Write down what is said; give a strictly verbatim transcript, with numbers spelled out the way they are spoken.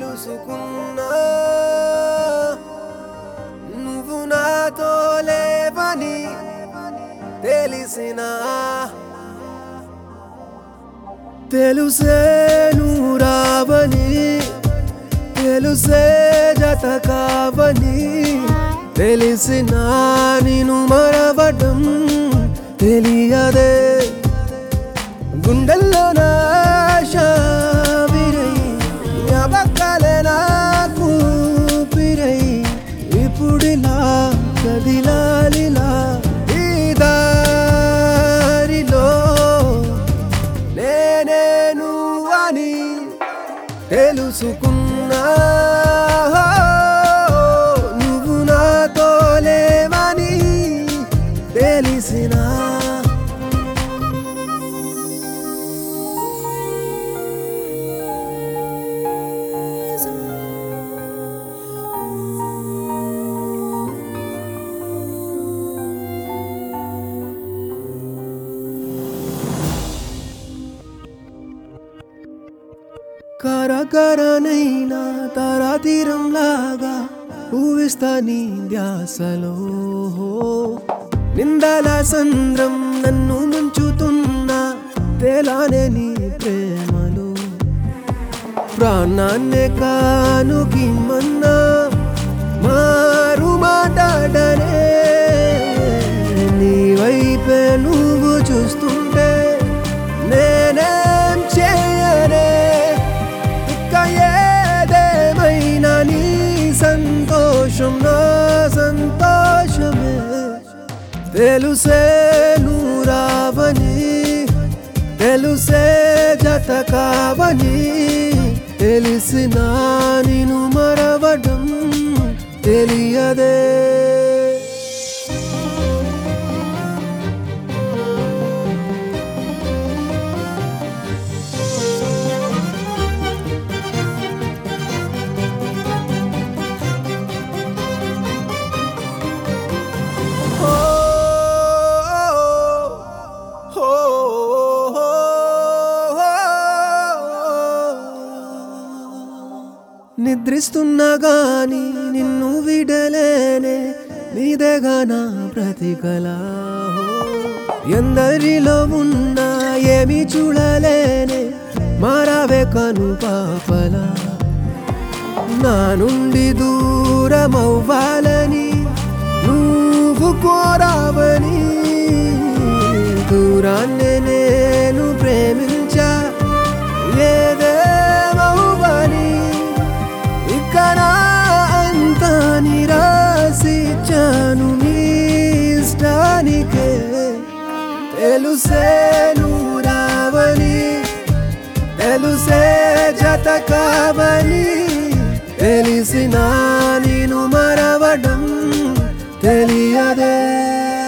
తెలుసుకున్నా నువ్వు నాతో లేవని తెలిసినా తెలుసే నువ్వు రావని తెలుసే జత కావని తెలిసినా నిన్ను మరవడం తెలియదే గుండెల్లో నాశ విరై జ్ఞాపకాలే నాకు పిరై ఇప్పుడిలా కదిలాలిలా ఈ దారిలో నేనే నువ్వని తెలుసుకున్నా నువ్వు నాతో లేవని తెలిసినా కరకరనైనా తరాతీరంలాగా ఊవిస్తా నీ ధ్యాసలో నిందల సంద్రం నన్ను ముంచుతున్నా తేలానే నీ ప్రేమలో ప్రాణాన్నే కానుకిమ్మన్నా మారు మాట్లాడనే నీ వైపే నువ్వు చూస్తుంటే నేనేం చేయనే ఏదేమైనా నీ సంతోషం నా సంతోషమే తెలుసే నువ్వు రావని తెలుసే జత కావని తెలిసినా నిన్ను మరవడం తెలియదే నిద్రిస్తున్నా గాని నిన్ను విడలేనే నీదేగా నా ప్రతికలా ఎందరిలో ఉన్నా ఏమి చూడలేనే మారావే కను పాపలా నా నుండి దూరమవ్వాలని నువ్వు కోరావని దూరాన్నే నేను ప్రేమించా ఏదేమవ్వని ఇక్కడ అంతా నిరాశించాను నీ ఇష్టానికే తెలుసే నువ్వు రావని తెలుసే జత కావని తెలిసినా నిన్ను మరవడం తెలియదే.